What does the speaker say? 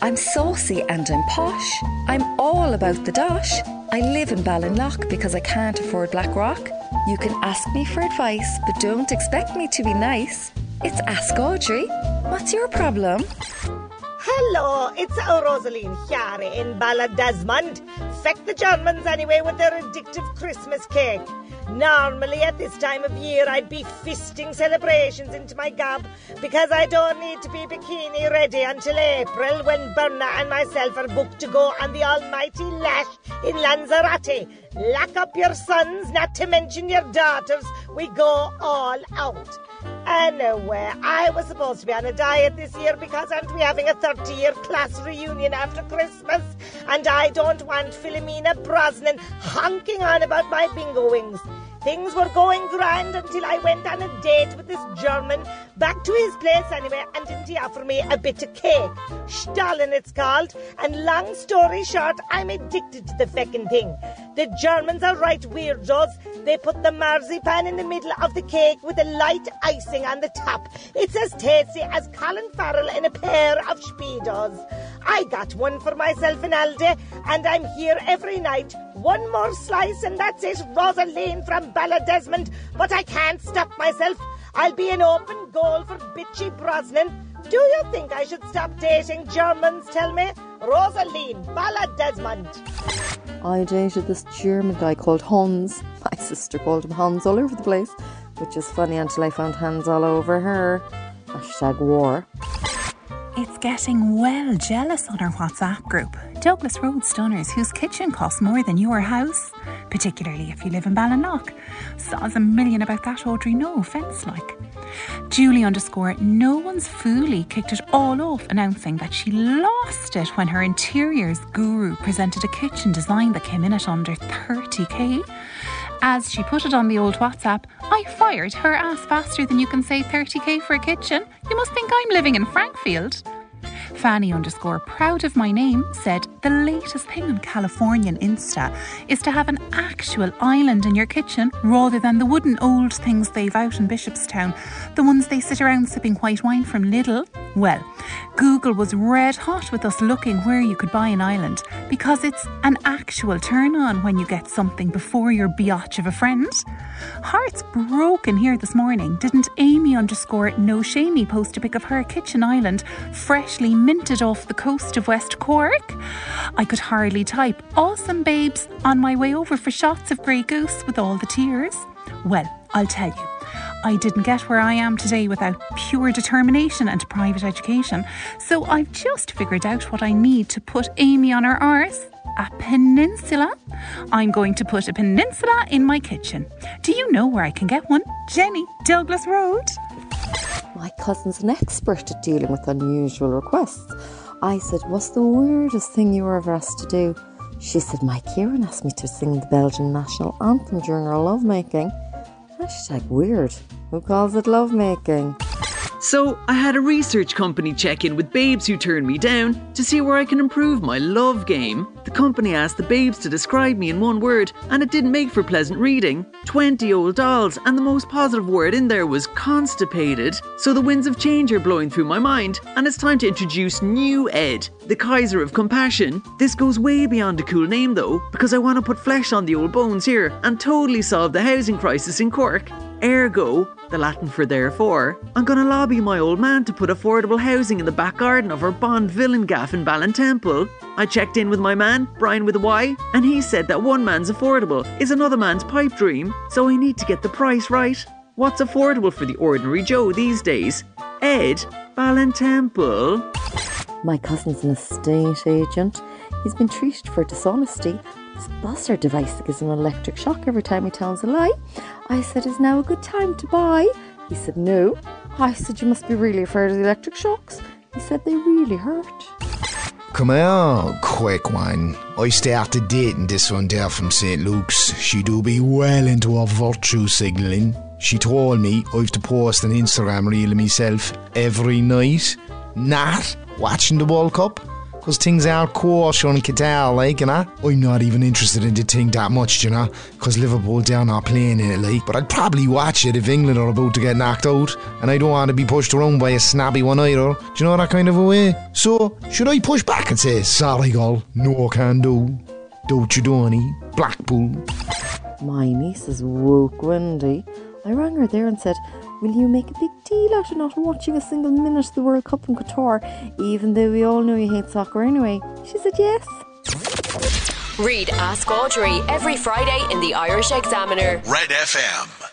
I'm saucy and I'm posh. I'm all about the dosh. I live in Ballinlough because I can't afford Blackrock. You can ask me for advice, but don't expect me to be nice. It's Ask Audrey. What's your problem? Hello, it's Rosaline here in Balladesmond. Feck the Germans anyway with their addictive Christmas cake. Normally at this time of year I'd be fisting celebrations into my gob because I don't need to be bikini ready until April when Berna and myself are booked to go on the almighty lash in Lanzarote. Lock up your sons, not to mention your daughters. We go all out. Anyway, I was supposed to be on a diet this year because aren't we having a 30-year class reunion after Christmas? And I don't want Philomena Brosnan honking on about my bingo wings. Things were going grand until I went on a date with this German, back to his place anyway, and didn't he offer me a bit of cake? Stalin it's called, and long story short, I'm addicted to the feckin' thing. The Germans are right weirdos. They put the marzipan in the middle of the cake with a light icing on the top. It's as tasty as Colin Farrell in a pair of Speedos. I got one for myself in Aldi, and I'm here every night. One more slice and that's it, Rosaline from Balladesmond. But I can't stop myself. I'll be an open goal for bitchy Brosnan. Do you think I should stop dating Germans, tell me? Rosaline, Balladesmond. I dated this German guy called Hans. My sister called him Hans all over the place, which is funny until I found Hans all over her. #war. It's getting well jealous on our WhatsApp group. Douglas Road Stunners, whose kitchen costs more than your house, particularly if you live in Ballinlough. Saws a million about that, Audrey, no offence like. Julie_no one's fully kicked it all off, announcing that she lost it when her interiors guru presented a kitchen design that came in at under 30k. As she put it on the old WhatsApp, I fired her ass faster than you can say 30k for a kitchen. You must think I'm living in Frankfield. Fanny_proud of my name said the latest thing on Californian Insta is to have an actual island in your kitchen rather than the wooden old things they've out in Bishopstown, the ones they sit around sipping white wine from Lidl. Well, Google was red hot with us looking where you could buy an island because it's an actual turn on when you get something before your biatch of a friend. Hearts broken here this morning. Didn't Amy_no shamey post a pic of her kitchen island freshly minted off the coast of West Cork? I could hardly type awesome babes on my way over for shots of Grey Goose with all the tears. Well, I'll tell you, I didn't get where I am today without pure determination and private education, so I've just figured out what I need to put Amy on her arse. A peninsula. I'm going to put a peninsula in my kitchen. Do you know where I can get one? Jenny, Douglas Road. My cousin's an expert at dealing with unusual requests. I said, what's the weirdest thing you were ever asked to do? She said, my Kieran asked me to sing the Belgian national anthem during our lovemaking. #weird. Who calls it lovemaking? So I had a research company check in with babes who turned me down to see where I can improve my love game. The company asked the babes to describe me in one word, and it didn't make for pleasant reading. 20 old dolls, and the most positive word in there was constipated. So the winds of change are blowing through my mind, and it's time to introduce New Ed, the Kaiser of compassion. This goes way beyond a cool name though, because I want to put flesh on the old bones here and totally solve the housing crisis in Cork. Ergo, the Latin for therefore, I'm going to lobby my old man to put affordable housing in the back garden of our Bond Villain gaff in Ballintemple. I checked in with my man, Brian with a Y, and he said that one man's affordable is another man's pipe dream, so I need to get the price right. What's affordable for the ordinary Joe these days? Ed, Ballintemple. My cousin's an estate agent. He's been treated for dishonesty. This buzzer device that gives him an electric shock every time he tells a lie. I said, is now a good time to buy? He said, no. I said, you must be really afraid of the electric shocks. He said, they really hurt. Come on, quick one. I started dating this one there from St. Luke's. She do be well into her virtue signalling. She told me I've to post an Instagram reel of myself every night. Not watching the World Cup. Because things are kosher in Qatar, like, you know. I'm not even interested in the thing that much, you know, because Liverpool down are playing in it, like. But I'd probably watch it if England are about to get knocked out, and I don't want to be pushed around by a snobby one either. Do you know that kind of a way? So, should I push back and say, sorry, girl, no can do? Don't you do any? Blackpool. My niece is woke, Wendy. I rang her there and said, will you make a big deal out of not watching a single minute of the World Cup in Qatar, even though we all know you hate soccer anyway? She said yes. Read Ask Audrey every Friday in the Irish Examiner. Red FM.